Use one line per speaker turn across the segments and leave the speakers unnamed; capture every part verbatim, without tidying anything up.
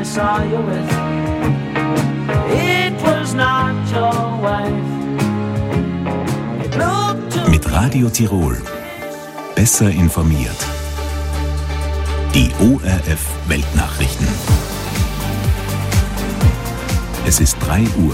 saw you with. It was not your wife. It looked to
Mit Radio Tirol. Besser informiert. Die O R F Weltnachrichten. Es ist drei Uhr.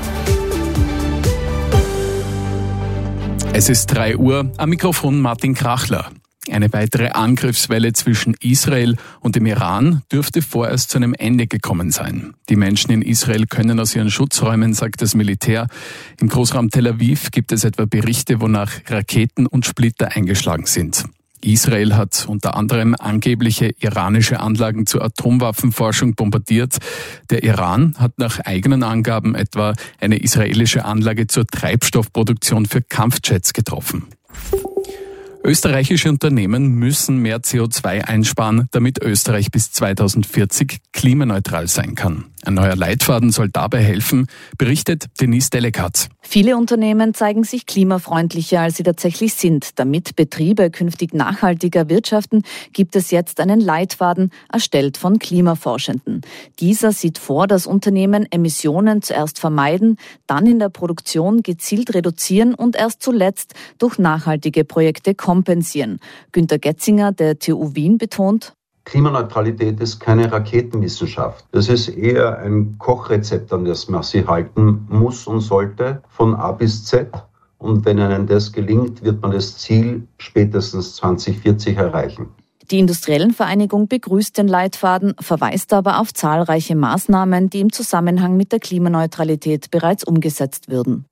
Es ist drei Uhr, am Mikrofon Martin Krachler. Eine weitere Angriffswelle zwischen Israel und dem Iran dürfte vorerst zu einem Ende gekommen sein. Die Menschen in Israel können aus ihren Schutzräumen, sagt das Militär. Im Großraum Tel Aviv gibt es etwa Berichte, wonach Raketen und Splitter eingeschlagen sind. Israel hat unter anderem angebliche iranische Anlagen zur Atomwaffenforschung bombardiert. Der Iran hat nach eigenen Angaben etwa eine israelische Anlage zur Treibstoffproduktion für Kampfjets getroffen. Österreichische Unternehmen müssen mehr C O zwei einsparen, damit Österreich bis zweitausendvierzig klimaneutral sein kann. Ein neuer Leitfaden soll dabei helfen, berichtet Denise Delekat.
Viele Unternehmen zeigen sich klimafreundlicher, als sie tatsächlich sind. Damit Betriebe künftig nachhaltiger wirtschaften, gibt es jetzt einen Leitfaden, erstellt von Klimaforschenden. Dieser sieht vor, dass Unternehmen Emissionen zuerst vermeiden, dann in der Produktion gezielt reduzieren und erst zuletzt durch nachhaltige Projekte kompensieren. Günter Getzinger, der T U Wien, betont:
Klimaneutralität ist keine Raketenwissenschaft. Das ist eher ein Kochrezept, an das man sich halten muss und sollte, von A bis Z. Und wenn einem das gelingt, wird man das Ziel spätestens zweitausendvierzig erreichen.
Die Industriellenvereinigung begrüßt den Leitfaden, verweist aber auf zahlreiche Maßnahmen, die im Zusammenhang mit der Klimaneutralität bereits umgesetzt würden.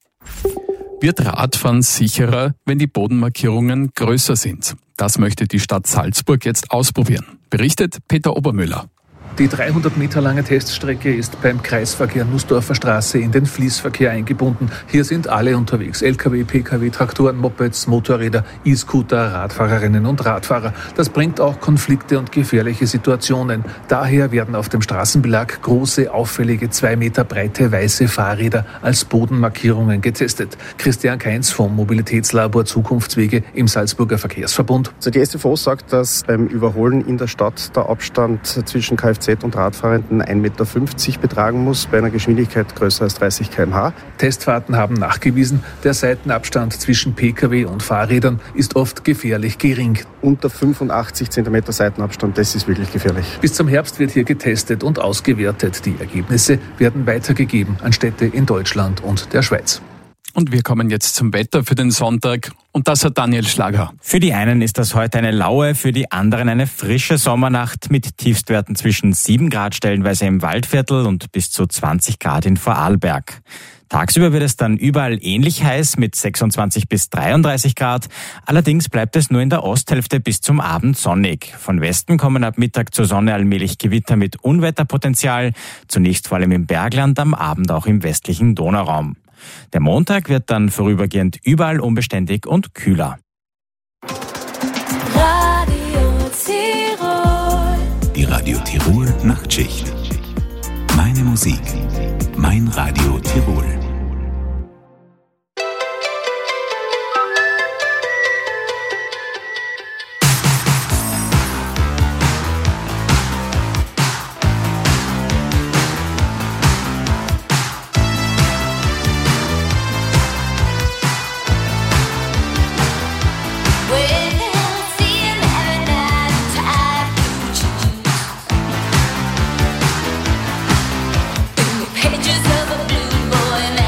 Wird Radfahren sicherer, wenn die Bodenmarkierungen größer sind? Das möchte die Stadt Salzburg jetzt ausprobieren, berichtet Peter Obermüller.
Die dreihundert Meter lange Teststrecke ist beim Kreisverkehr Nussdorfer Straße in den Fließverkehr eingebunden. Hier sind alle unterwegs: L K W, P K W, Traktoren, Mopeds, Motorräder, E-Scooter, Radfahrerinnen und Radfahrer. Das bringt auch Konflikte und gefährliche Situationen. Daher werden auf dem Straßenbelag große, auffällige, zwei Meter breite weiße Fahrräder als Bodenmarkierungen getestet. Christian Kainz vom Mobilitätslabor Zukunftswege im Salzburger Verkehrsverbund.
Also die S T V sagt, dass beim Überholen in der Stadt der Abstand zwischen Kfz und Radfahrenden ein Meter fünfzig betragen muss, bei einer Geschwindigkeit größer als dreißig Kilometer pro Stunde.
Testfahrten haben nachgewiesen, der Seitenabstand zwischen P K W und Fahrrädern ist oft gefährlich gering.
Unter fünfundachtzig Zentimeter Seitenabstand, das ist wirklich gefährlich.
Bis zum Herbst wird hier getestet und ausgewertet. Die Ergebnisse werden weitergegeben an Städte in Deutschland und der Schweiz.
Und wir kommen jetzt zum Wetter für den Sonntag. Und das hat Daniel Schlager.
Für die einen ist das heute eine laue, für die anderen eine frische Sommernacht mit Tiefstwerten zwischen sieben Grad stellenweise im Waldviertel und bis zu zwanzig Grad in Vorarlberg. Tagsüber wird es dann überall ähnlich heiß mit sechsundzwanzig bis dreiunddreißig Grad. Allerdings bleibt es nur in der Osthälfte bis zum Abend sonnig. Von Westen kommen ab Mittag zur Sonne allmählich Gewitter mit Unwetterpotenzial. Zunächst vor allem im Bergland, am Abend auch im westlichen Donauraum. Der Montag wird dann vorübergehend überall unbeständig und kühler.
Radio Tirol.
Die Radio Tirol Nachtschicht. Meine Musik. Mein Radio Tirol.
Pages of a blue boy.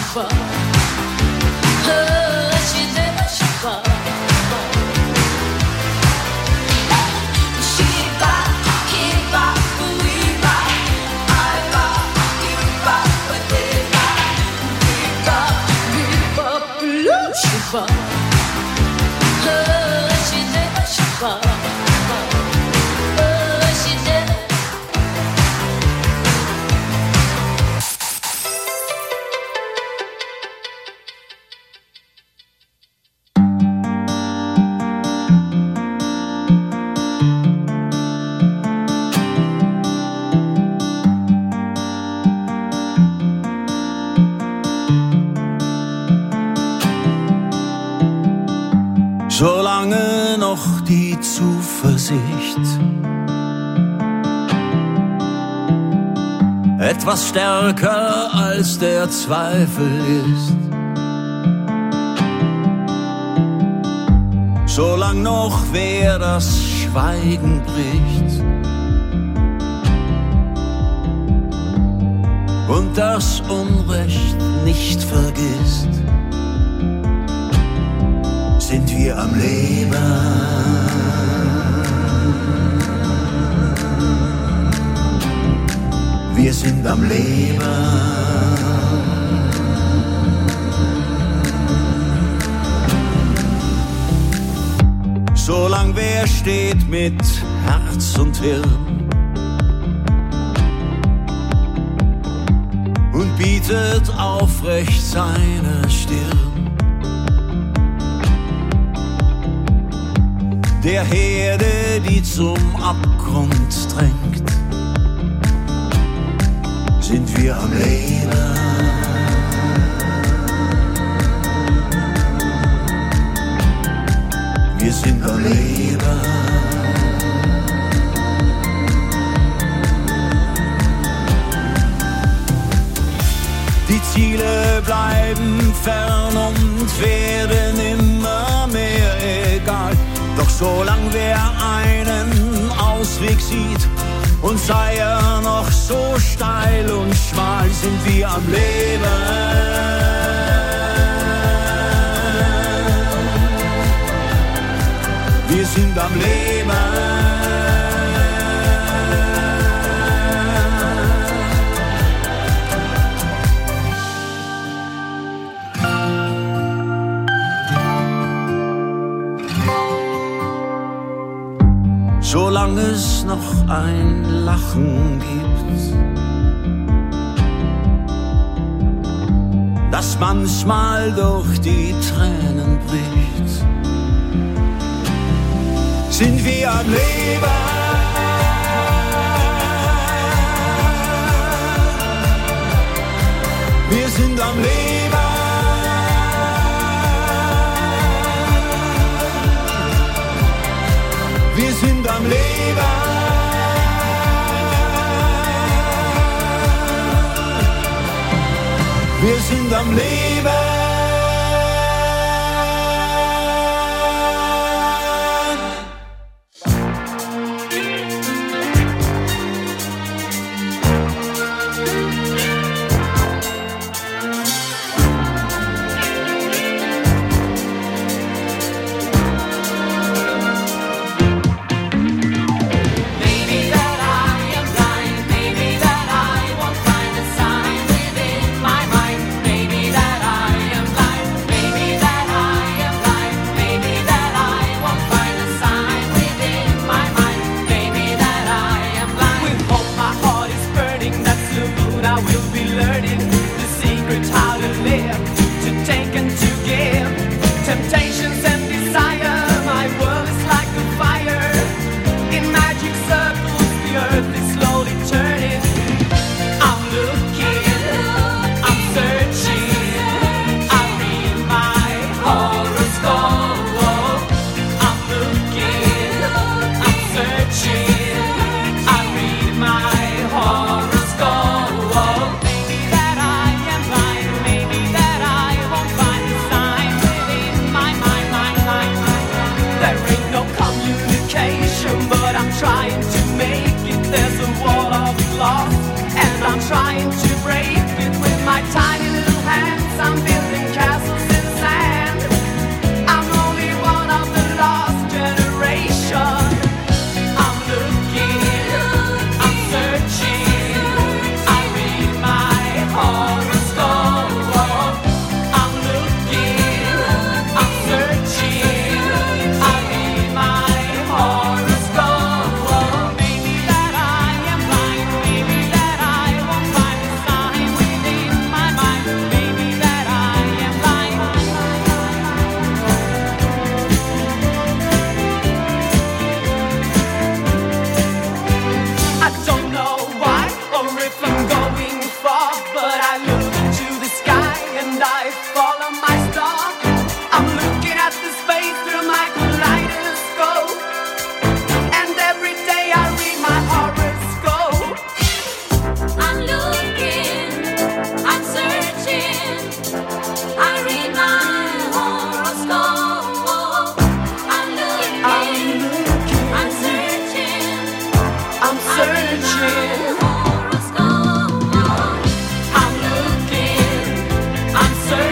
Shiva. Oh, Shiva, Shiva. Shiva, Kiva, Uiva, Iva, Iva, Padeva, Viva, Viva, Blue Shiva. Oh, Shiva, Shiva.
Solange noch die Zuversicht etwas stärker als der Zweifel ist, solang noch wer das Schweigen bricht und das Unrecht nicht vergisst, sind wir am Leben. Wir sind am Leben. Solang wer steht mit Herz und Hirn und bietet aufrecht seine Stirn, der Herde, die zum Abgrund drängt, sind wir am Leben. Wir sind am Leben. Die Ziele bleiben fern und werden immer mehr egal. Doch solang wer einen Ausweg sieht, und sei er noch so steil und schmal, sind wir am Leben. Wir sind am Leben. Solange es noch ein Lachen gibt, das manchmal durch die Tränen bricht, sind wir am Leben. Wir sind am Leben. Wir sind am Leben. Wir sind am Leben.
Maybe that I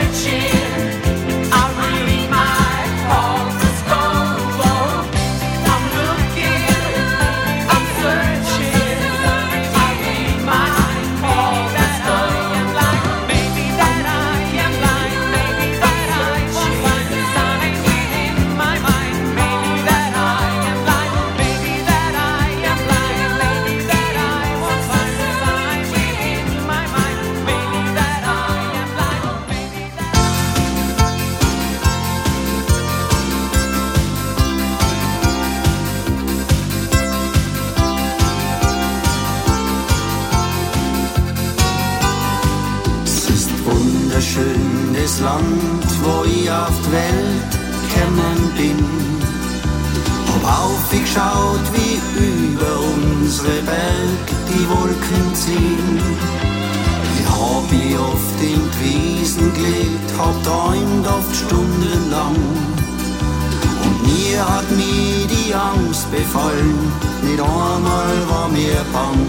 wunderschönes Land, wo ich auf die Welt gekommen bin. Hab aufgeschaut, wie über unsere Berg die Wolken ziehen. Ich hab mich oft in die Wiesen gelegt, hab träumt oft stundenlang. Und mir hat mir die Angst befallen, nicht einmal war mir bang.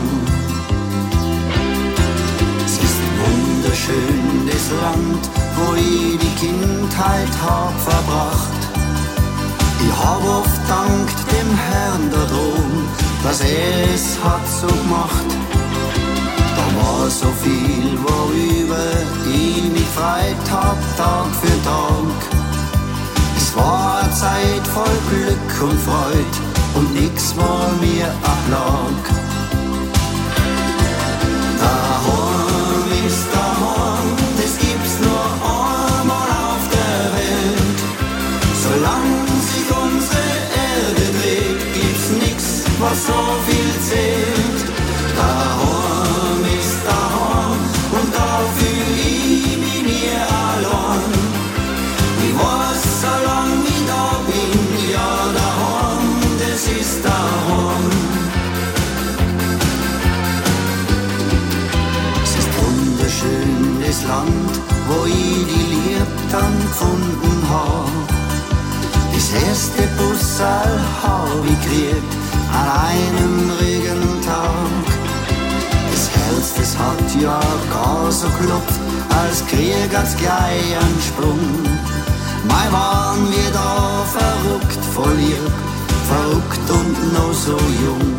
Wunderschönes Land, wo ich die Kindheit hab verbracht. Ich hab oft dankt dem Herrn da droben, dass er es hat so gemacht. Da war so viel, worüber ich mich freit hab, Tag für Tag. Es war eine Zeit voll Glück und Freud und nix war mir ablag. Daheim ist daheim, das gibt's nur einmal auf der Welt. Solange sich unsere Erde dreht, gibt's nix, was so viel zählt. Daheim ist daheim und da fühl ich mich nie allein. Ich weiß, solange ich da bin, ja daheim, das ist daheim. Schönes Land, wo ich die Liebe dann gefunden hab. Das erste Bussal hab ich gekriegt an einem Regentag. Das Herz, das hat ja gar so geklopft, als Krieg hat's gleich einen Sprung. Mei waren wir da verrückt, voll lieb, verrückt und noch so jung.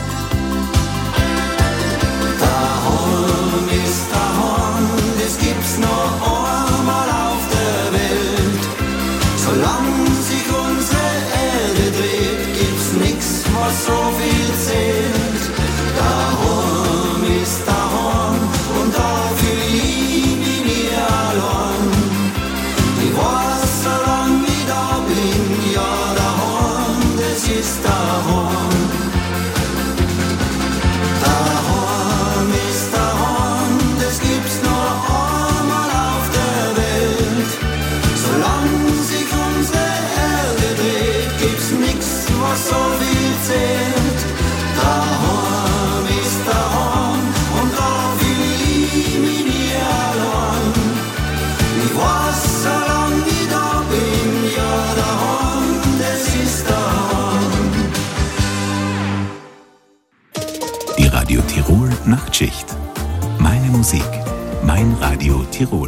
Daheim ist daheim, das gibt's nur einmal auf der Welt. Solange sich unsere Erde dreht, gibt's nix, was so viel zählt. Daheim ist daheim und da fühl ich mich nie allein. Ich weiß, solange ich da bin, ja daheim, das ist daheim. Daheim ist daheim, das gibt's nur einmal auf der Welt. Solange sich unsere Erde dreht, gibt's nix, was so viel zählt. Daheim ist daheim und da fühl ich mich nie allein. Ich weiß, solange ich da bin, ja daheim, das ist daheim.
Die Radio Tirol Nachtschicht. Meine Musik, mein Radio Tirol.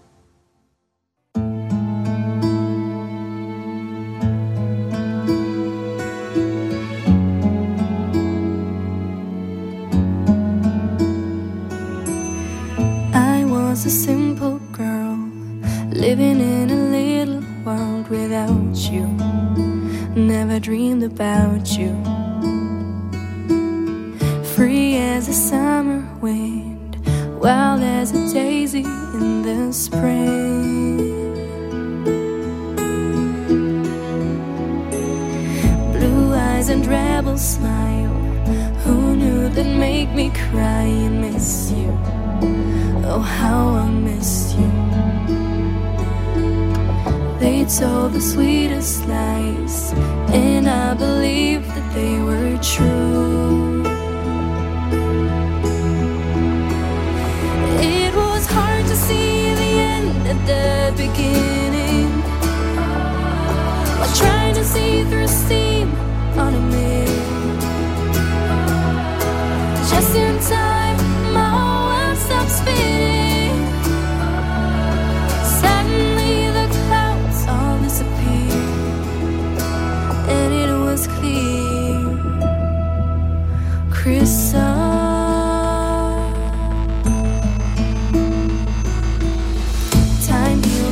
I was a simple girl, living in a little world without you. Never dreamed about you. Free as a summer wind, wild as a daisy in the spring. Blue eyes and rebel smile, who knew that'd make me cry and miss you? Oh, how I miss you. They told the sweetest lies, and I believed that they were true. It was hard to see the end at the beginning, like trying to see through steam on a mirror. Just in time, my world stopped spinning. Sat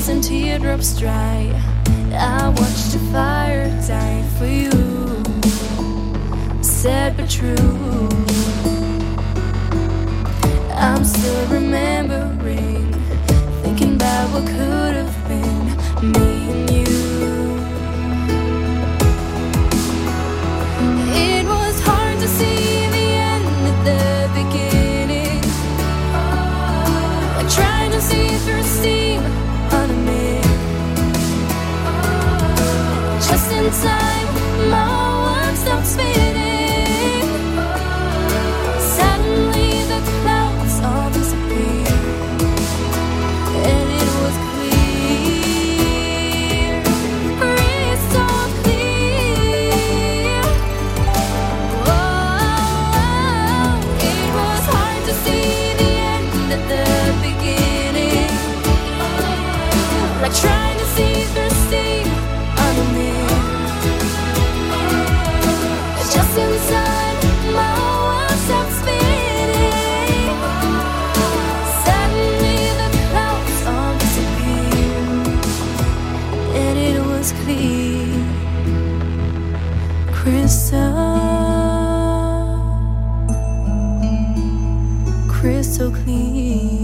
and teardrops dry. I watched the fire die for you. Sad but true. I'm still remembering, thinking about what could have been, me and you. It was hard to see the end at the beginning, like trying to see through steam on a mirror. Just in time, my world stopped spinning. Suddenly the clouds all disappeared, and it was clear, crystal clear. Oh, it was hard to see the end at the beginning, like trying to see through steam on a mirror. Just inside, my world stopped spinning. Suddenly the clouds all disappeared, and it was clear, crystal, crystal clear.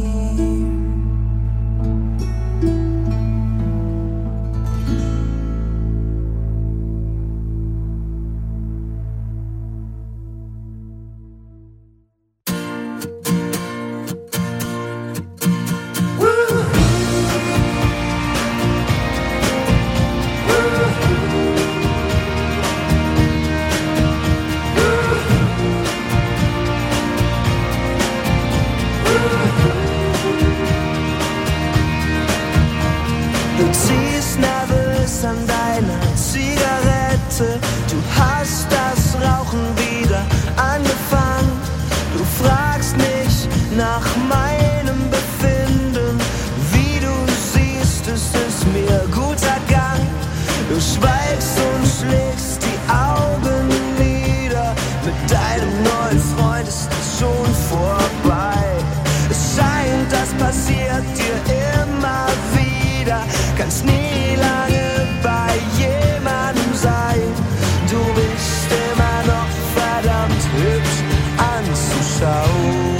Du ziehst nervös an deiner Zigarette. Du hast das Rauchen wieder angefangen. Du fragst mich nach meinem Befinden. Wie du siehst, ist es mir gut ergangen. Du schweigst und schlägst die Augen nieder. Mit deinem neuen Freund ist es schon vorbei. Es scheint, das passiert dir immer wieder. Kannst nie lange bei jemandem sein. Du bist immer noch verdammt hübsch anzuschauen.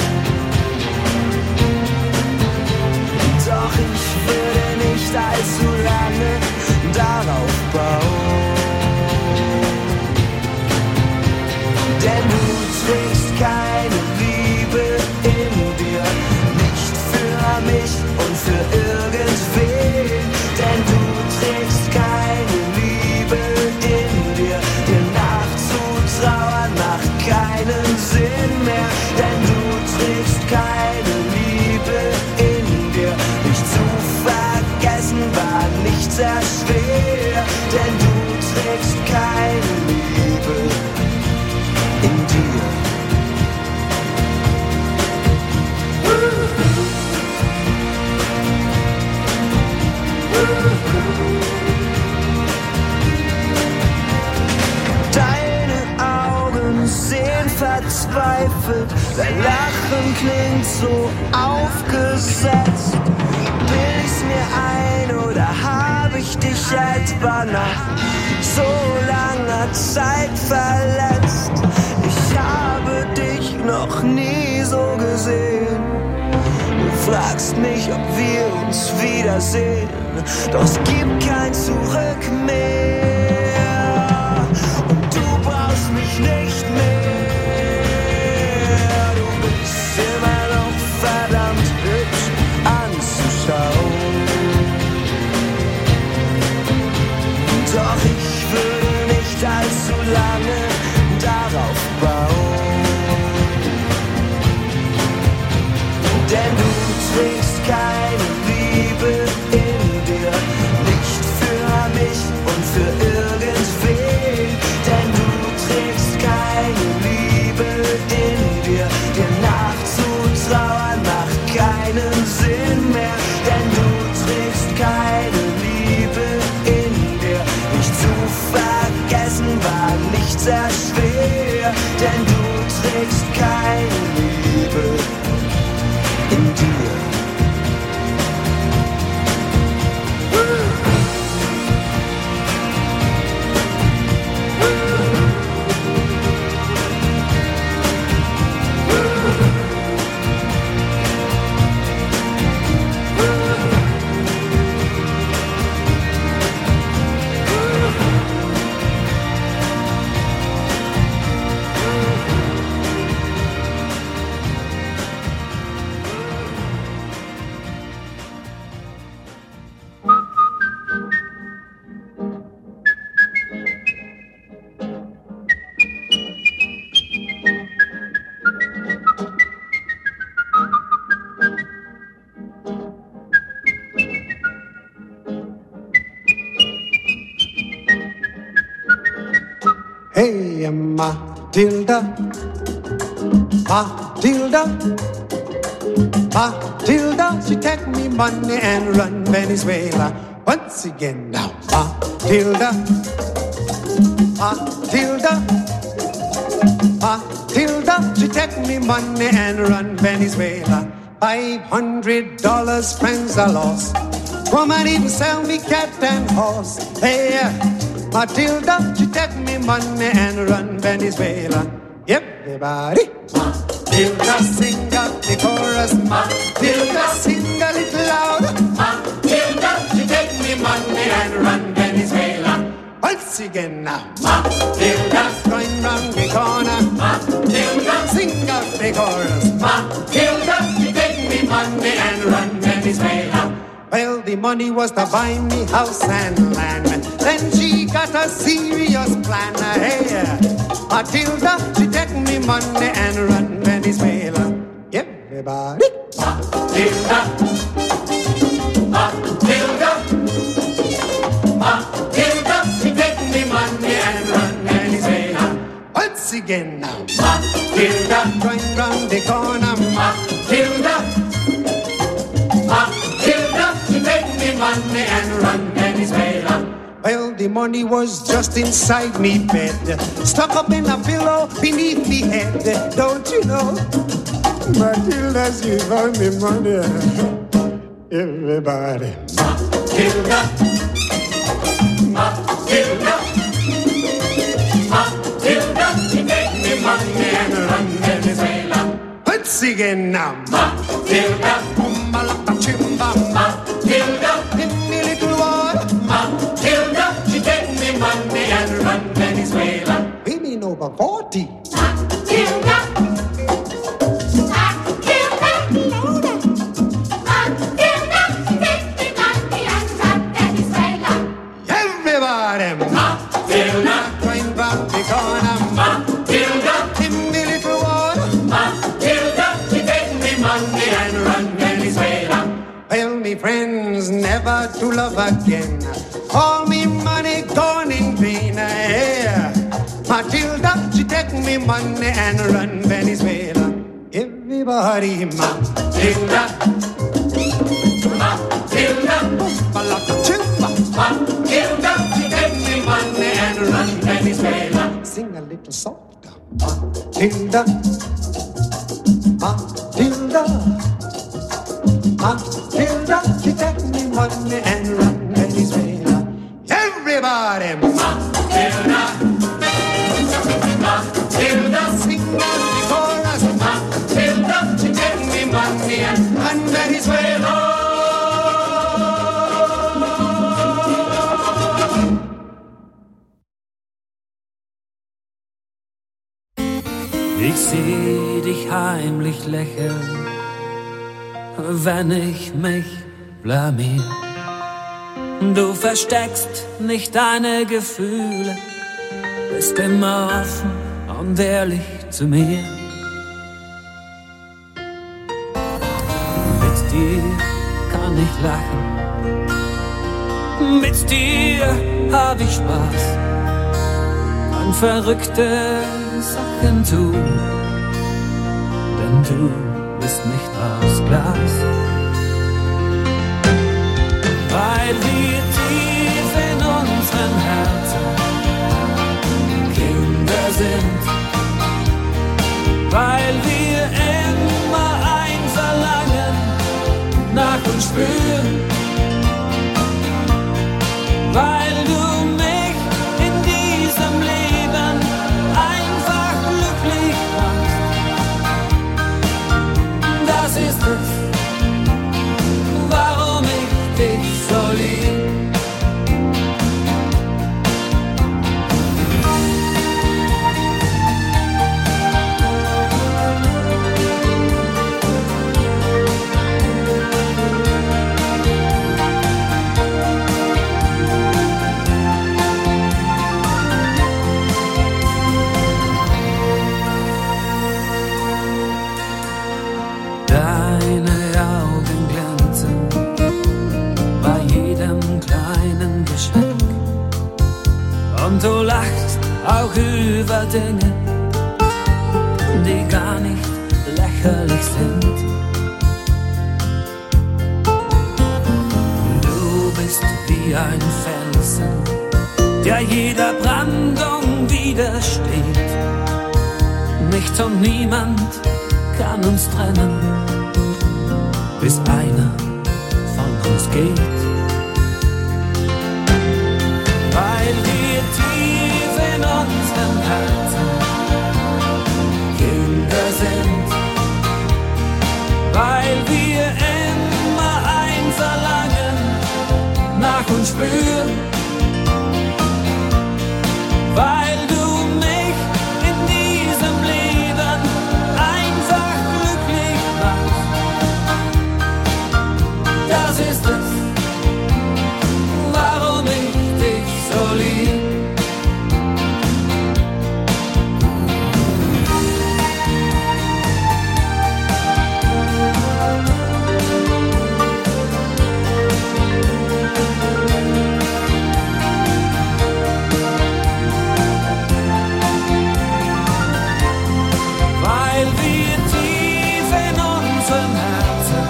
Doch ich würde nicht allzu lange darauf bauen. Denn du trägst keine Liebe in dir, nicht für mich und für irgendwen. Denn du trägst keine Liebe in dir, dir nachzutrauern macht keinen Sinn mehr. Denn du trägst keine Liebe in dir, dich zu vergessen war nicht sehr schwer. Denn du trägst keine Liebe in dir. Deine Augen sehen verzweifelt, dein Lachen klingt so aufgesetzt. Bild ich's mir ein oder hab ich dich etwa nach so langer Zeit verletzt? Ich habe dich noch nie so gesehen. Du fragst mich, ob wir uns wiedersehen, doch es gibt kein Zurück mehr. Und du brauchst mich nicht mehr. Du bist immer noch verdammt hübsch anzuschauen. Doch ich würde nicht allzu lange darauf bauen. Denn du trägst keine Liebe in dir, nicht für mich und für
Hey, Matilda, Matilda, Matilda, she take me money and run Venezuela. Once again now, Matilda, Matilda, Matilda, she take me money and run Venezuela. Five hundred dollars, friends I lost. Woman even sell me cat and horse. Hey, Matilda, she take me money and run Venezuela. Everybody, Matilda, sing out the chorus. Matilda, sing a little louder. Matilda, she take me money and run Venezuela. Once again now, Matilda, going round the corner. Matilda, sing out the chorus. Matilda, she take me money and run Venezuela. Well, the money was to buy me house and land. Then she got a serious plan. Hey, Matilda, she take me money and run Venezuela. Everybody, Matilda, Matilda, Matilda, she take me money and run Venezuela. Once again now, Matilda, going round the corner. Matilda, Matilda, she take me money and run Venezuela. Well, the money was just inside me bed, stuck up in a pillow beneath me head. Don't you know, Matilda, she found me money. Everybody, Matilda, Matilda, Matilda, she take me money and run Venezuela. Once again now, Matilda, Malaka Chimba, Matilda, give me little water. Matilda, she take me money and run Venezuela. Women over forty. Matilda, Matilda, louder. Matilda, she take me money and run Venezuela. Everybody, Matilda, going round the corner. Matilda, give me little water. Matilda, she take me money and run Venezuela. Well, me friends, never to love again. All me money gone in vain. Yeah. Matilda, she take me money and run Venezuela. Everybody, Matilda, Matilda, Matilda, Matilda, she take me money and run Venezuela. Sing a little softer, Matilda, Matilda, Matilda, she take me money and run Venezuela. Everybody, Matilda, Matilda, sing out the chorus. Matilda, she take me money and run Venezuela.
Ich seh dich heimlich lächeln, wenn ich mich blamier. Du versteckst nicht deine Gefühle, bist immer offen und ehrlich zu mir. Mit dir kann ich lachen, mit dir hab ich Spaß, kann verrückte Sachen tun, denn du bist nicht aus Glas. Weil wir tief in unseren Herzen Kinder sind, weil wir immer ein Verlangen nach uns spüren, weil du mich in diesem Leben einfach glücklich machst. Das ist es, warum ich dich so lieb. Deine Augen glänzen bei jedem kleinen Geschenk und du lachst auch über Dinge, die gar nicht lächerlich sind. Du bist wie ein Felsen, der jeder Brandung widersteht. Nichts und niemand kann uns trennen, bis einer von uns geht. Weil wir tief in unserem Herzen Kinder sind, weil wir immer ein Verlangen nach uns spüren, weil du mich in diesem Leben einfach glücklich machst. Das ist es, warum ich dich so lieb. Weil wir tief in unserem Herzen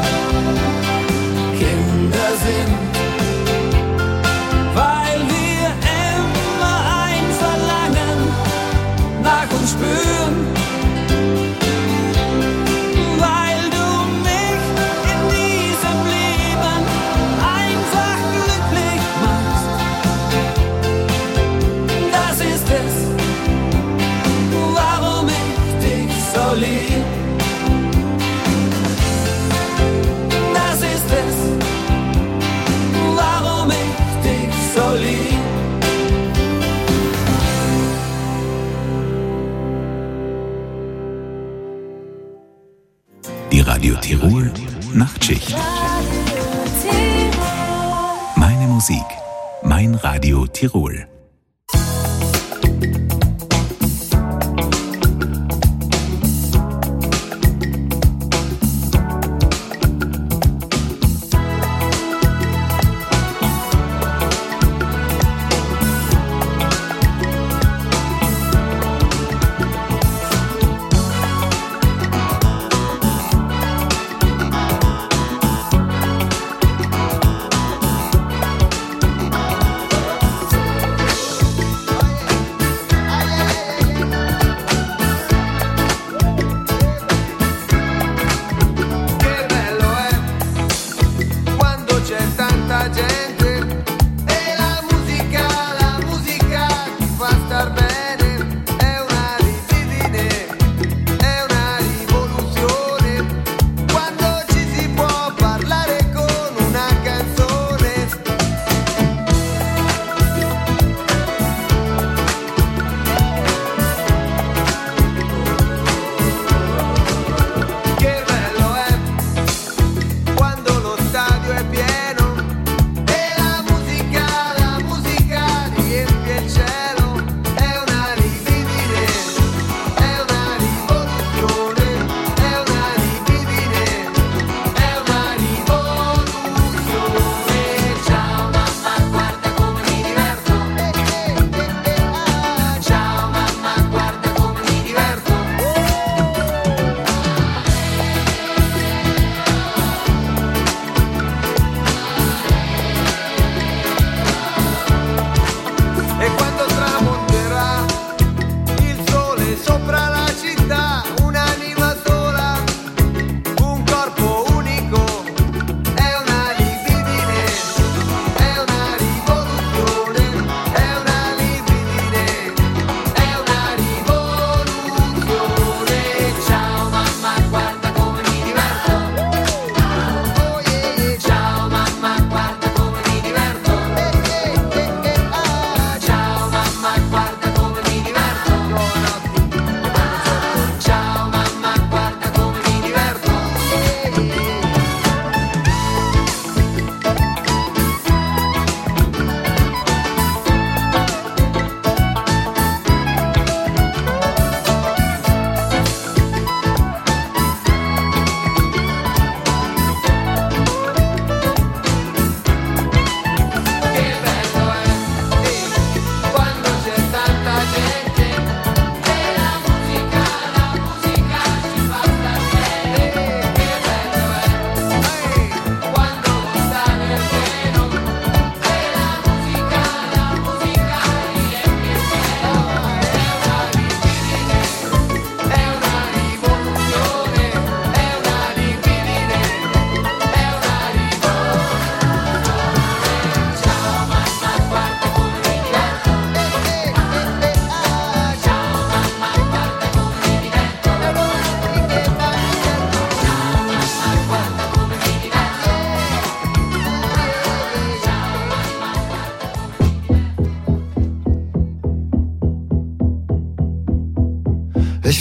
Kinder sind, weil wir immer ein Verlangen nach uns spüren, weil du mich in diesem Leben einfach glücklich machst. Das ist es, warum ich dich so lieb. Das ist es, warum ich dich so lieb.
Die Radio Tirol Nachtschicht. Meine Musik, mein Radio Tirol.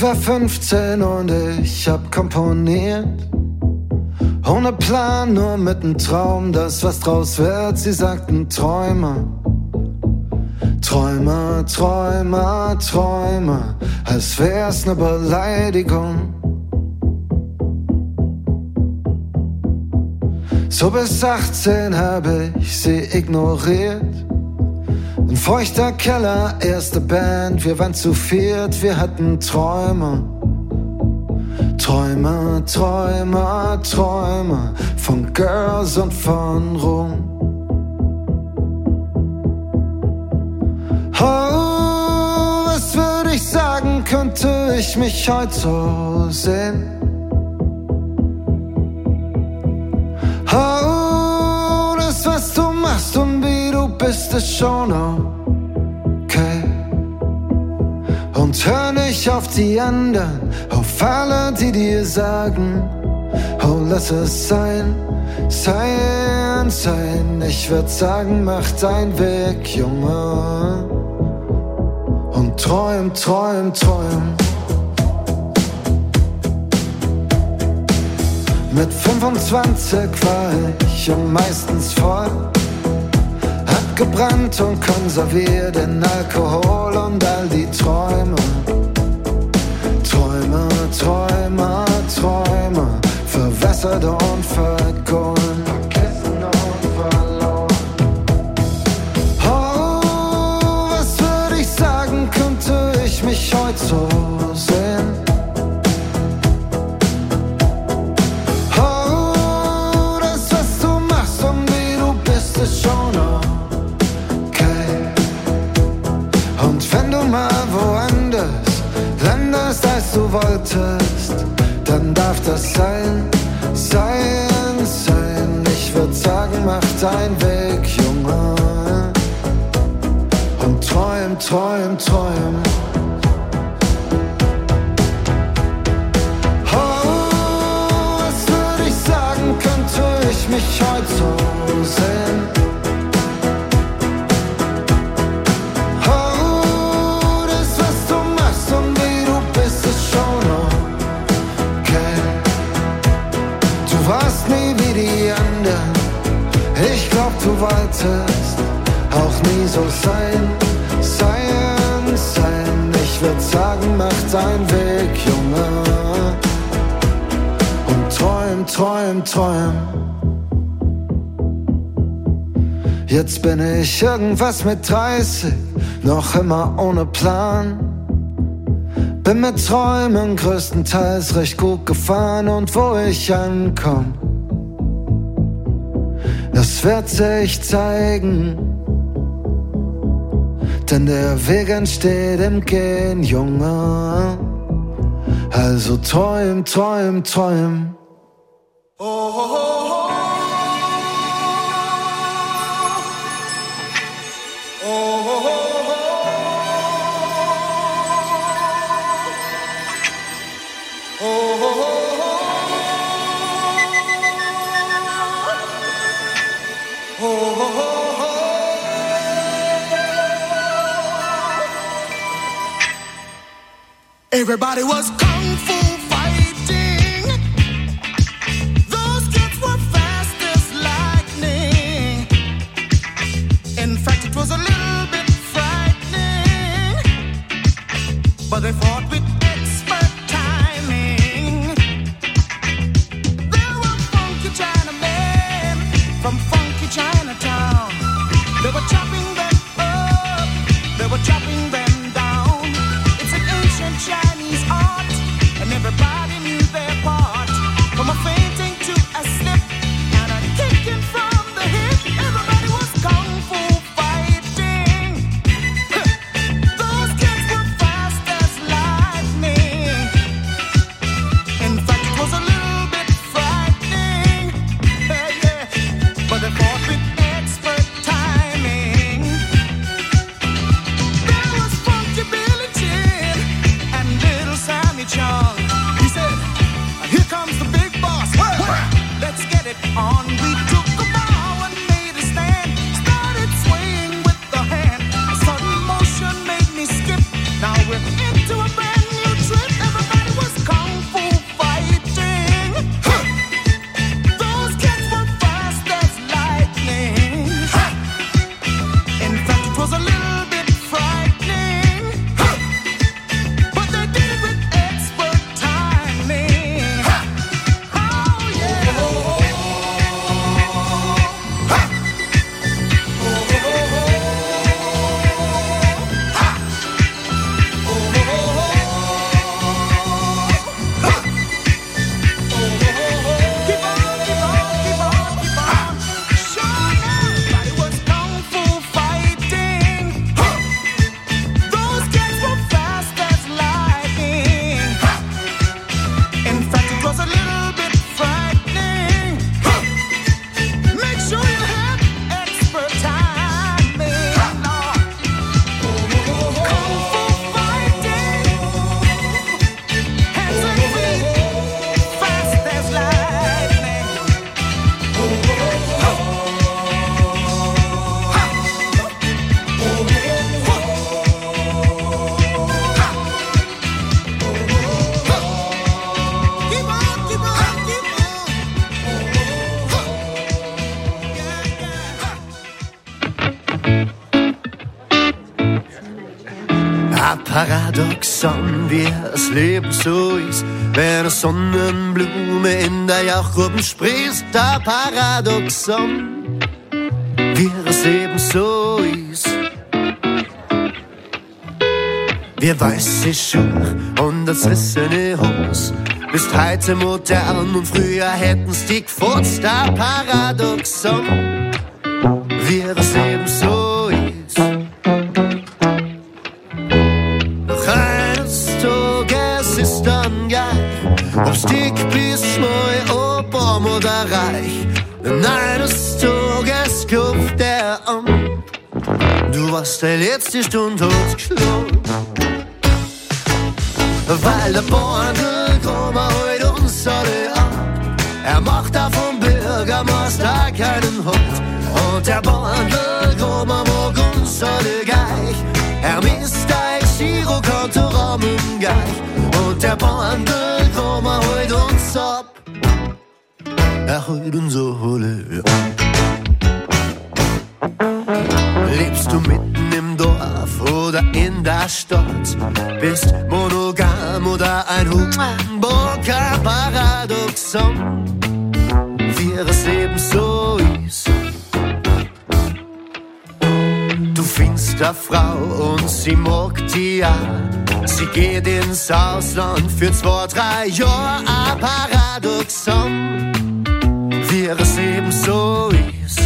war fünfzehn und ich hab komponiert. Ohne Plan, nur mit nem Traum, dass was draus wird. Sie sagten Träumer, Träumer, Träumer, Träumer, als wär's ne Beleidigung. So bis achtzehn hab ich sie ignoriert. Ein feuchter Keller, erste Band, wir waren zu viert, wir hatten Träume. Träume, Träume, Träume von Girls und von Ruhm. Oh, was würde ich sagen, könnte ich mich heute so sehen? Oh, das was du machst und wie du bist, ist schon okay. Und hör nicht auf die anderen, auf alle, die dir sagen, oh, lass es sein, sein, sein. Ich würd sagen, mach deinen Weg, Junge, und träum, träum, träum. Mit fünfundzwanzig war ich und meistens voll, hab gebrannt und konserviert in Alkohol und all die Träume. Träume, Träume, Träume, verwässert und vergoren, vergessen und verloren. Oh, was würd ich sagen, könnte ich mich heute so sehen? Oh, das was du machst und wie du bist, ist schon okay. Und wenn du mal woanders landest, als du wolltest, dann darf das sein, sein, sein. Ich würd sagen, mach deinen Weg, Junge, und träum, träum, träum. Oh, was würd ich sagen, könnte ich mich heute so sehen? Oh, das was du machst und wie du bist, ist schon okay. Du warst nie wie die anderen, ich glaub du wolltest auch nie so sein, sein, sein. Ich würd sagen, mach deinen Weg, Junge, und träum, träum, träum. Jetzt bin ich irgendwas mit dreißig, noch immer ohne Plan. Bin mit Träumen größtenteils recht gut gefahren und wo ich ankomm, das wird sich zeigen. Denn der Weg entsteht im Gehen, Junge. Also träum, träum, träum. Oh, oh, oh, oh. Oh, oh, oh. Oh, oh, oh.
Everybody was kung fu fighting. Those kids were fast as lightning. In fact, it was a little bit frightening, but they fought with expert timing. There were funky Chinamen from funky Chinatown. They were chopping them up, they were chopping them down. It's an ancient Chinese art, and everybody knew their part. From a fainting to a slip, and a kicking from the hip. Everybody was kung fu fighting. Those kids were fast as light.
Paradoxon, wie das Leben so ist, wenn eine Sonnenblume in der Jauchgruben sprießt. Der Paradoxon, wie das Leben so ist. Wir weiße Schuhe und das zerrissene Hose, bist heute modern und früher hätten's dich gefurzt. Der Paradoxon, wie das Leben so ist. Doch eines Tages ist dann gleich, ob's dick bist, mal, ob arm oder reich. Denn eines Tages kauft er an, du warst der letzte Stunde hat's geschlagen. Weil der Bordel kommen heute uns alle ab. Er macht da vom Bürgermeister keinen Halt. Und der Bordel kommen mag uns alle gleich. Er misst euch Girokontorahmen gleich. Und der Bordel kommen heute uns ab. Er holt uns alle ab. Lebst du mitten im Dorf oder in der Stadt? Bist monogam oder ein Humbugger? Paradoxon, wie das Leben so ist. Du findest eine Frau und sie mag dich ja. Sie geht ins Ausland für zwei, drei Jahre. Ein Paradoxon, wie das Leben so ist.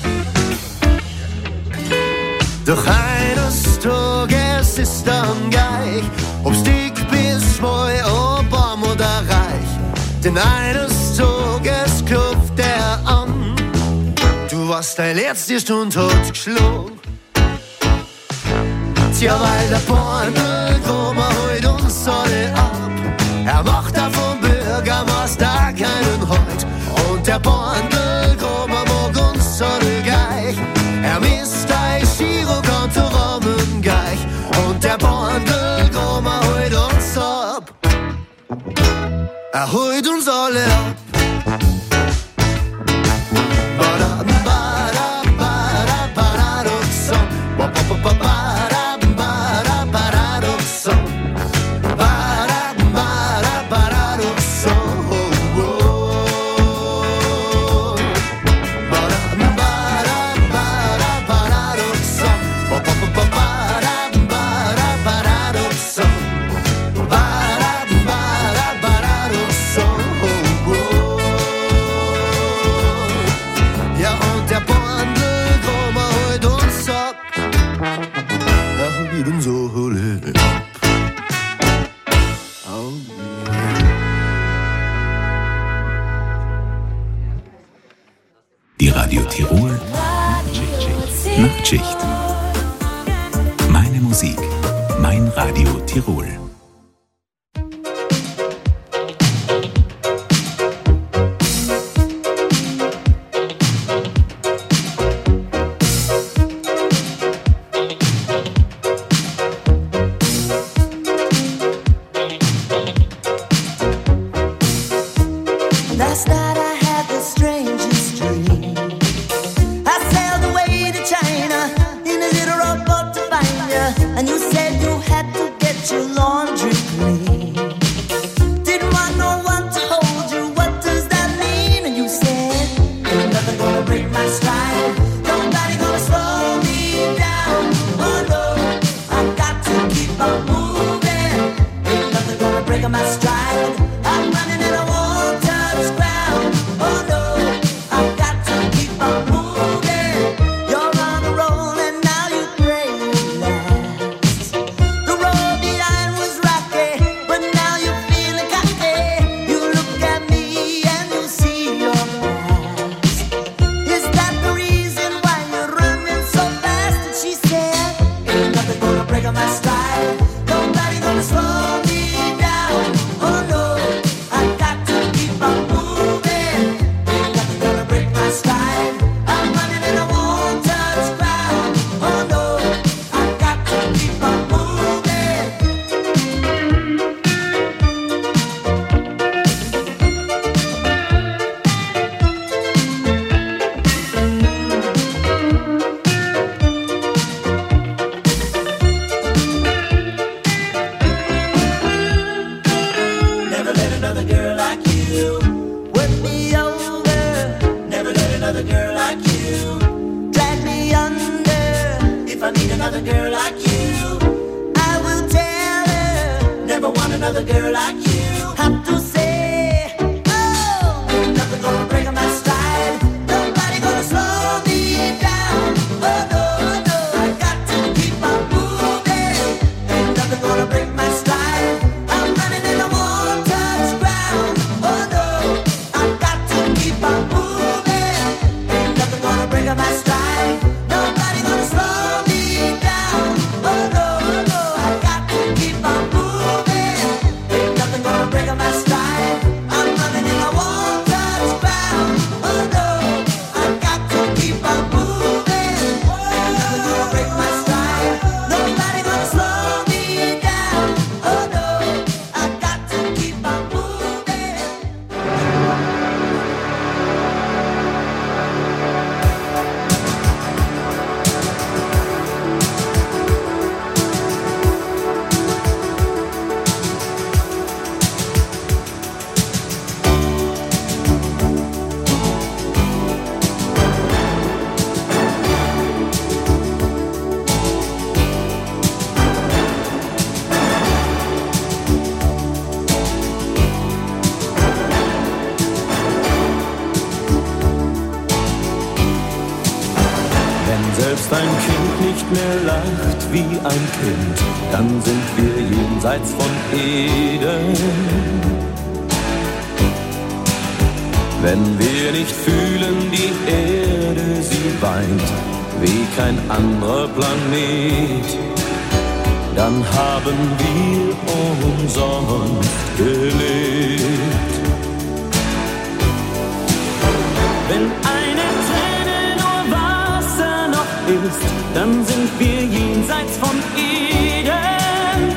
Doch eines Tages ist dann gleich, ob's dick bist, mal, ob arm oder reich. Denn eines Tages klopft er an, du warst deine letzte Stunde hat geschlagen. Tja, weil der Bordel kommen heute uns alle ab. Er macht da vom Bürgermeister keinen Halt. Und der Bordel kommen mag uns alle gleich. Er misst euch Girokontorahmen gleich. Und der Bordel kommen heute uns ab. Er holt uns alle ab.
Die Radio Tirol Nachtschicht. Meine Musik, mein Radio Tirol.
Last night I had the strangest dream. I sailed away to China in a little rowboat to find you, and you said you had to get your laundry clean. Didn't want no one to hold you, what does that mean? And you said, ain't nothing gonna break my stride, nobody gonna slow me down. Oh no, I've got to keep on moving, ain't nothing gonna break my stride. I'm running and I won't touch ground. Oh no, I've got to keep on moving. You're on a roll and now you pray it lasts. The road behind was
a girl like you. Have to say, oh, nothing gonna break my stride. Nobody gonna slow me down. Oh no, no, I got to keep on moving. Ain't nothing gonna break my stride. I'm running in the one-touch ground. Oh no, I got to keep on moving. Ain't nothing gonna break my stride. Nobody gonna slow me down. Oh no, no, I got to keep on moving. Ain't nothing gonna break my stride. I'm running in a one-touch ground. Oh no, I got to keep on moving. Ain't nothing gonna break my stride. Nobody gonna slow me down. Oh no, I got to keep on moving.
Wenn selbst ein Kind nicht mehr lacht wie ein Kind, dann sind wir jenseits von Eden. Wenn wir nicht fühlen, die Erde, sie weint wie kein anderer Planet, dann haben wir umsonst gelebt. Wenn eine Träne nur Wasser noch ist, dann sind wir jenseits von Eden.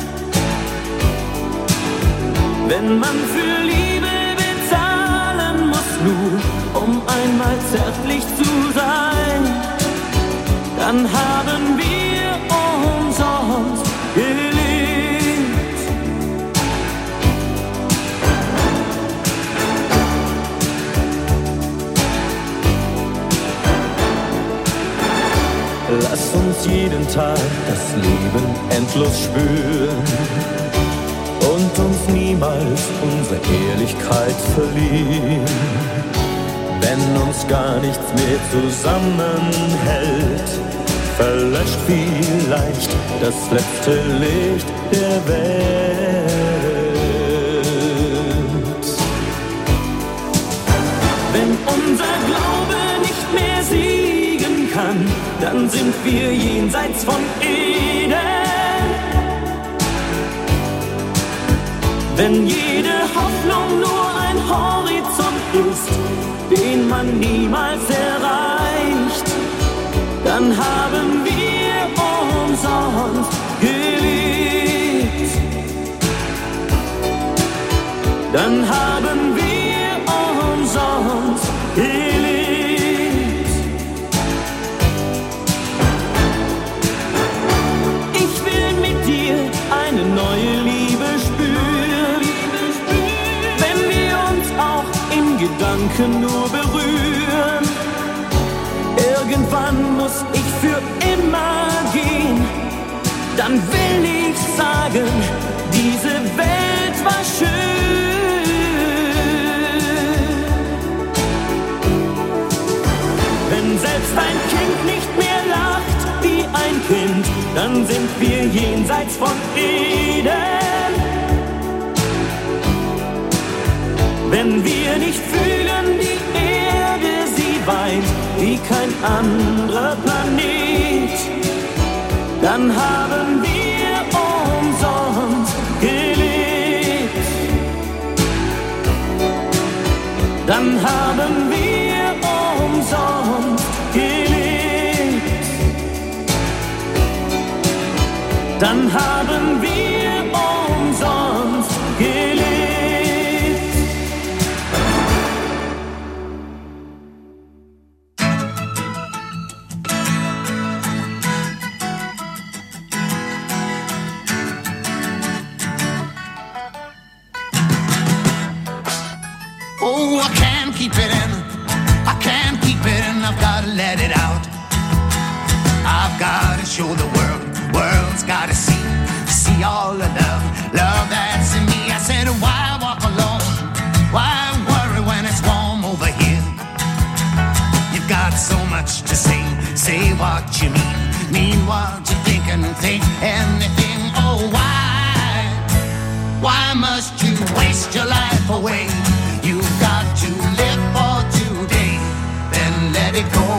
Wenn man für Liebe bezahlen muss, nur um einmal zärtlich zu sein, dann haben wir umsonst gelebt. Lass uns jeden Tag das Leben endlos spüren und uns niemals unsere Ehrlichkeit verlieren. Wenn uns gar nichts mehr zusammenhält, verlöscht vielleicht das letzte Licht der Welt. Wenn unser Glaube nicht mehr siegen kann, dann sind wir jenseits von Eden. Wenn jede Hoffnung nur ein Horizont ist, den man niemals erreicht, dann haben wir umsonst gelebt. Dann haben wir umsonst gelebt. Ich will mit dir eine neue Liebe spüren, wenn wir uns auch in Gedanken nur berühren. Irgendwann muss ich für immer gehen, dann will ich sagen, diese Welt war schön. Wenn selbst ein Kind nicht mehr lacht wie ein Kind, dann sind wir jenseits von Eden. Wenn wir nicht fühlen, die Erde, sie weint wie kein anderer Planet, dann haben wir umsonst gelebt. Dann haben wir umsonst gelebt. Dann haben wir umsonst gelebt.
Oh, I can't keep it in, I can't keep it in, I've gotta let it out. I've gotta show the world, the world's gotta see, see all
what you mean, mean what you think and think anything. Oh, why, why must you waste your life away? You've got to live for today, then let it go.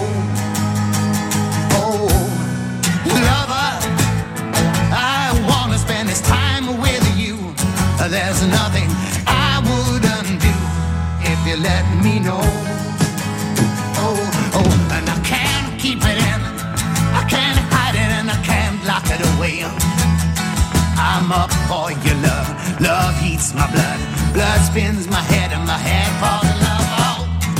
Oh, lover, I wanna spend this time with you. There's nothing I wouldn't do if you let me know. Oh, oh, and I can't keep it in, I can't hide it and I can't lock it away. I'm up for your love, love heats my blood, blood spins my head and my head falls in love. Oh.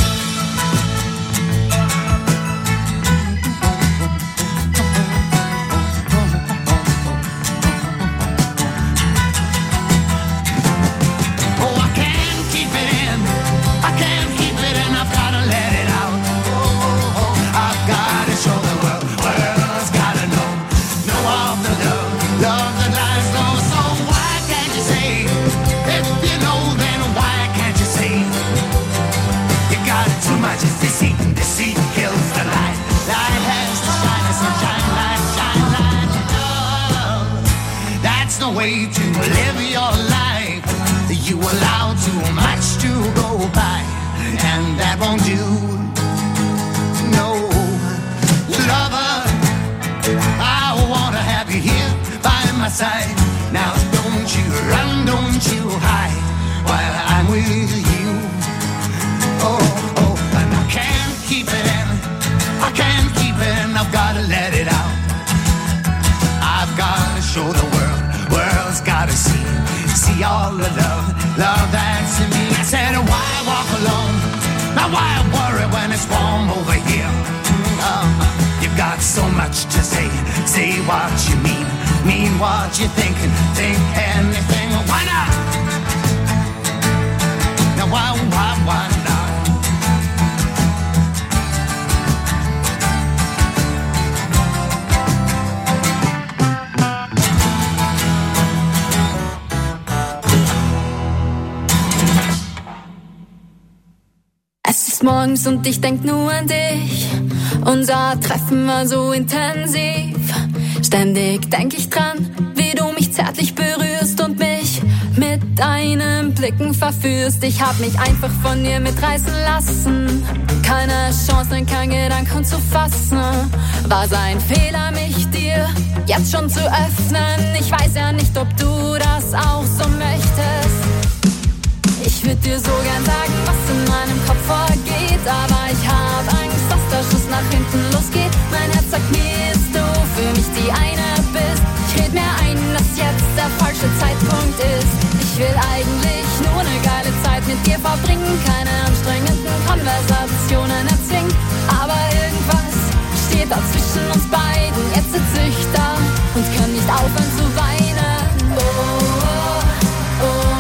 Oh, I can't keep it in, I can't keep it in, I've gotta let it out. Oh, oh, oh, I've gotta show the world, world's gotta know, know of the love, love that lies low. So why can't you say, if you know then why can't you say, you got too much is deceit and deceit kills the light. Light has to shine and sunshine, light, shine, light, love. That's the way to live your life. You allow too much to go by, and that won't do. No, lover, I wanna have you here by my side. Now don't you run, don't you hide, while I'm with you. Oh, oh, and I can't keep it in, I can't keep it in, I've gotta let it out. I've gotta show the world, world's gotta see, see all the love, love that's in me. I said, why walk alone? Now why worry when it's warm over here? Um, you've got so much to say, say what you mean, mean what you think, and think anything. Why not? Now why, why, why not?
Es ist morgens und ich denk nur an dich. Unser Treffen war so intensiv. Ständig denk ich dran, wie du mich zärtlich berührst und mich mit deinen Blicken verführst. Ich hab mich einfach von dir mitreißen lassen. Keine Chance, kein Gedanken zu fassen. War's ein Fehler, mich dir jetzt schon zu öffnen? Ich weiß ja nicht, ob du das auch so möchtest. Ich würd dir so gern sagen, was in meinem Kopf vorgeht, aber ich hab Angst, dass der Schuss nach hinten losgeht. Mein Herz sagt mir, dass du für mich die eine bist. Ich red mir ein, dass jetzt der falsche Zeitpunkt ist. Ich will eigentlich nur eine geile Zeit mit dir verbringen, keine anstrengenden Konversationen erzwingen. Aber irgendwas steht da zwischen uns beiden. Jetzt sitz ich da und kann nicht aufhören zu weinen. Oh, oh, oh.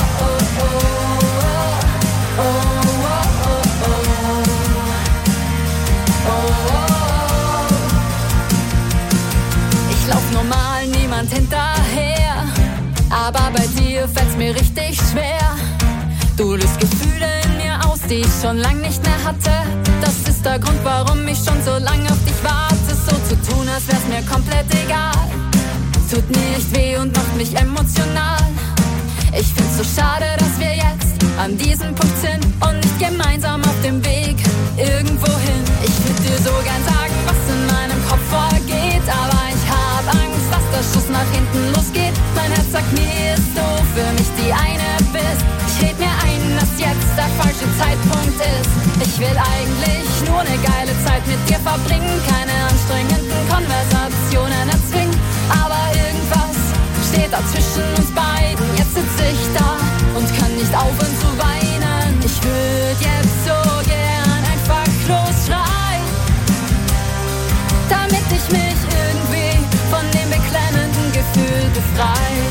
Normal niemand hinterher, aber bei dir fällt's mir richtig schwer. Du löst Gefühle in mir aus, die ich schon lang nicht mehr hatte. Das ist der Grund, warum ich schon so lange auf dich warte. So zu tun, als wär's mir komplett egal. Tut mir nicht weh und macht mich emotional. Ich find's so schade, dass wir jetzt an diesem Punkt sind und nicht gemeinsam auf dem Weg irgendwo hin. Ich würd dir so gern sagen, was in meinem Kopf vorgeht, aber ich hab Angst, dass der Schuss nach hinten losgeht. Mein Herz sagt mir, dass du für mich die eine bist. Ich red mir ein, dass jetzt der falsche Zeitpunkt ist. Ich will eigentlich nur eine geile Zeit mit dir verbringen, keine anstrengenden Konversationen erzwingen. Aber irgendwas steht da zwischen uns beiden. Jetzt sitz ich da und kann nicht aufhören zu weinen. Ich würd jetzt so gern einfach losschreien, damit ich mich irgendwie von dem beklemmenden Gefühl befrei.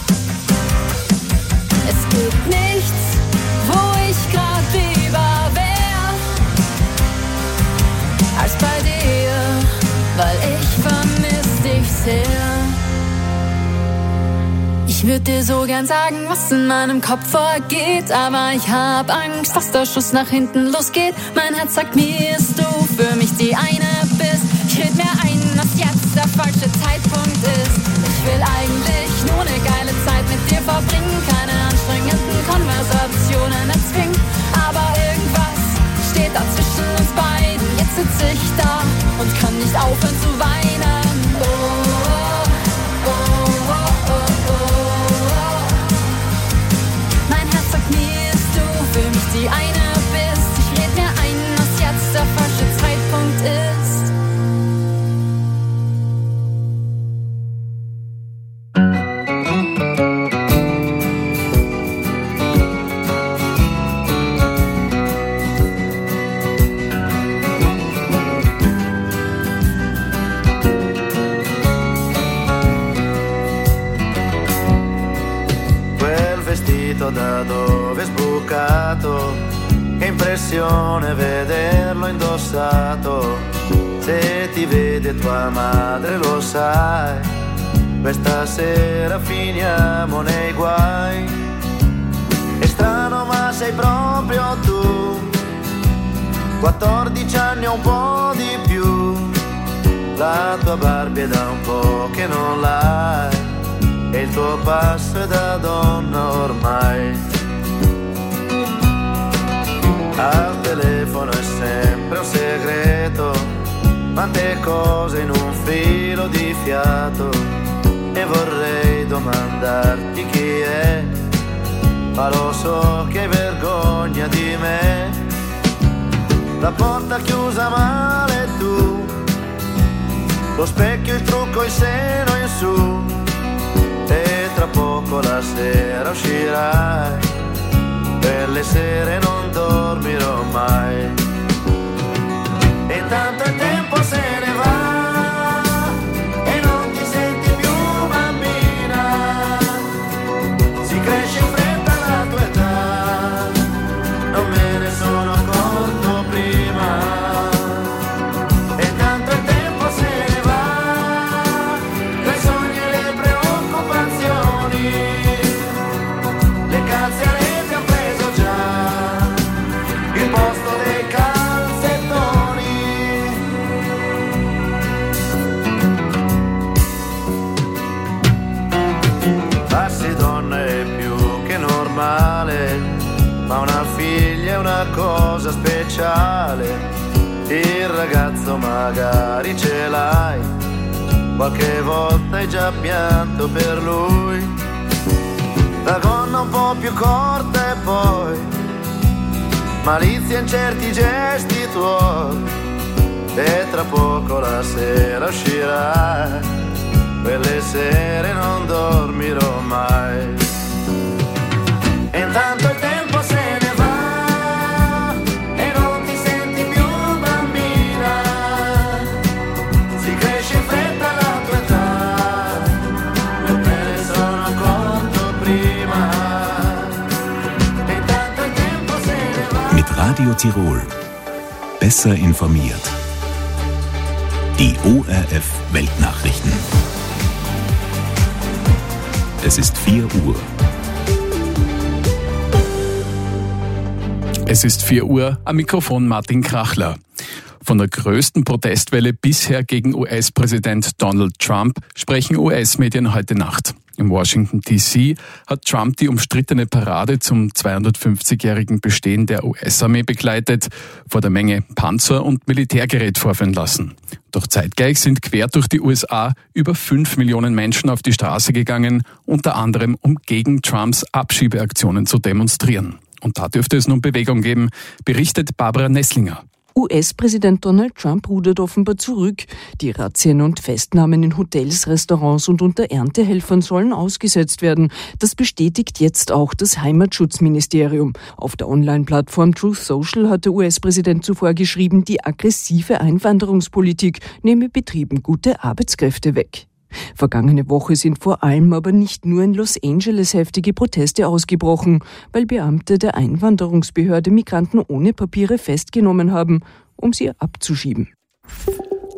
Es gibt nichts, wo ich grad lieber wär, als bei dir, weil ich vermiss dich sehr. Ich Ich würd dir so gern sagen, was in meinem Kopf vorgeht, aber ich hab Angst, dass der Schuss nach hinten losgeht. Mein Herz sagt mir, dass du für mich die eine bist. Ich red mir ein, dass jetzt der falsche Zeitpunkt ist. Ich will eigentlich nur eine geile Zeit mit dir verbringen, keine anstrengenden Konversationen erzwingen, aber irgendwas steht da zwischen uns beiden. Jetzt sitz ich da und kann nicht aufhören zu weinen. Oh, oh, oh, oh, oh, oh. Mein Herz sagt mir, dass du für mich die eine bist. Ich red mir ein, dass jetzt der falsche Zeitpunkt ist.
Da dove è sbucato, che impressione vederlo indossato. Se ti vede tua madre lo sai, questa sera finiamo nei guai. È strano ma sei proprio tu, quattordici anni o un po' di più. La tua Barbie è da un po' che non l'hai, e il tuo passo è da donna ormai. Al telefono è sempre un segreto, quante cose in un filo di fiato. E vorrei domandarti chi è, ma lo so che hai vergogna di me. La porta chiusa male tu, lo specchio, il trucco, il seno in su. E tra poco la sera uscirai, per le sere non dormirò mai. E intanto il tempo se ne va e non ti senti più bambina. Si cresce in fretta la tua età, non me ne sono accorto prima. E intanto il tempo se ne va, tra i sogni e le preoccupazioni, le calze a rete han preso già il posto dei calzettoni. Farsi donna è più che normale, ma una figlia è una cosa speciale. Il ragazzo magari ce l'hai, qualche volta hai già pianto per lui. La gonna un po' più corta e poi malizia in certi gesti tuoi. E tra poco la sera uscirai, quelle sere non dormirò mai. E intanto il tempo se ne va e non ti senti più bambina. Si cresce in fretta la tua età, non me ne sono accorto prima. E intanto il tempo se ne va.
Mit Radio Tirol. Besser informiert. Die O R F Weltnachrichten. Es ist vier Uhr.
Es ist vier Uhr, am Mikrofon Martin Krachler. Von der größten Protestwelle bisher gegen U S-Präsident Donald Trump sprechen U S-Medien heute Nacht. In Washington D C hat Trump die umstrittene Parade zum zweihundertfünfzigjährigen Bestehen der U S-Armee begleitet, vor der Menge Panzer und Militärgerät vorführen lassen. Doch zeitgleich sind quer durch die U S A über fünf Millionen Menschen auf die Straße gegangen, unter anderem um gegen Trumps Abschiebeaktionen zu demonstrieren. Und da dürfte es nun Bewegung geben, berichtet Barbara Nesslinger.
U S-Präsident Donald Trump rudert offenbar zurück. Die Razzien und Festnahmen in Hotels, Restaurants und unter Erntehelfern sollen ausgesetzt werden. Das bestätigt jetzt auch das Heimatschutzministerium. Auf der Online-Plattform Truth Social hat der U S-Präsident zuvor geschrieben, die aggressive Einwanderungspolitik nehme Betrieben gute Arbeitskräfte weg. Vergangene Woche sind vor allem aber nicht nur in Los Angeles heftige Proteste ausgebrochen, weil Beamte der Einwanderungsbehörde Migranten ohne Papiere festgenommen haben, um sie abzuschieben.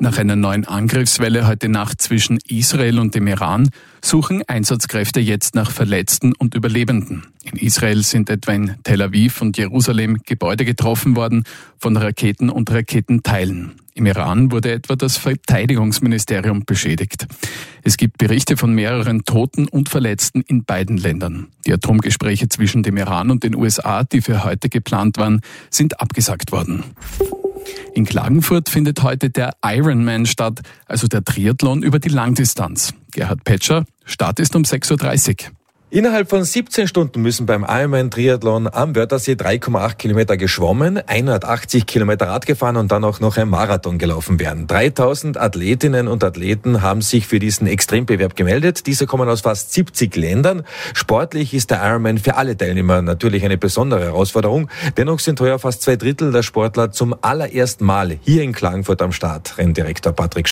Nach einer neuen Angriffswelle heute Nacht zwischen Israel und dem Iran suchen Einsatzkräfte jetzt nach Verletzten und Überlebenden. In Israel sind etwa in Tel Aviv und Jerusalem Gebäude getroffen worden von Raketen und Raketenteilen. Im Iran wurde etwa das Verteidigungsministerium beschädigt. Es gibt Berichte von mehreren Toten und Verletzten in beiden Ländern. Die Atomgespräche zwischen dem Iran und den U S A, die für heute geplant waren, sind abgesagt worden. In Klagenfurt findet heute der Ironman statt, also der Triathlon über die Langdistanz. Gerhard Petscher, Start ist um sechs Uhr dreißig.
Innerhalb von siebzehn Stunden müssen beim Ironman-Triathlon am Wörthersee drei Komma acht Kilometer geschwommen, hundertachtzig Kilometer Rad gefahren und dann auch noch ein Marathon gelaufen werden. dreitausend Athletinnen und Athleten haben sich für diesen Extrembewerb gemeldet. Diese kommen aus fast siebzig Ländern. Sportlich ist der Ironman für alle Teilnehmer natürlich eine besondere Herausforderung. Dennoch sind heuer fast zwei Drittel der Sportler zum allerersten Mal hier in Klagenfurt am Start. Renndirektor Patrick